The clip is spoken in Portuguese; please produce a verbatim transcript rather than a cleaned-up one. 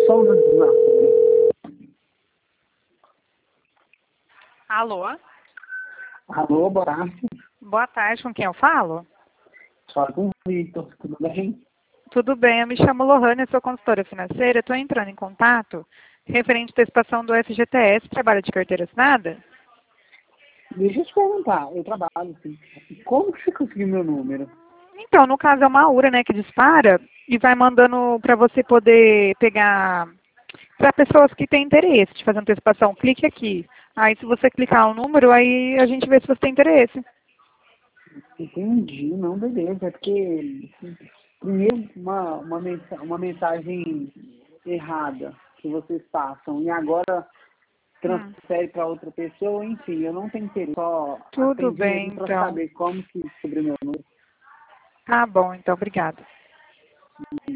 só um minuto. Alô? Alô, boa tarde. Boa tarde, com quem eu falo? Fala com o Vitor, tudo bem? Tudo bem, eu me chamo Lohane, sou consultora financeira, estou entrando em contato referente à antecipação do F G T S, trabalha de carteira assinada? Deixa eu te perguntar, eu trabalho, sim. Como que você conseguiu meu número? Então, no caso é uma URA, né, que dispara e vai mandando para você poder pegar para pessoas que têm interesse de fazer antecipação. Clique aqui. Aí se você clicar o número, aí a gente vê se você tem interesse. Entendi, não, beleza. É porque, primeiro, uma, uma, mensa uma mensagem errada que vocês passam e agora Hum, transfere para outra pessoa, enfim, eu não tenho interesse. Só tudo atendi bem, mesmo para então. saber como que descobriu meu número. Tá bom, então, obrigada.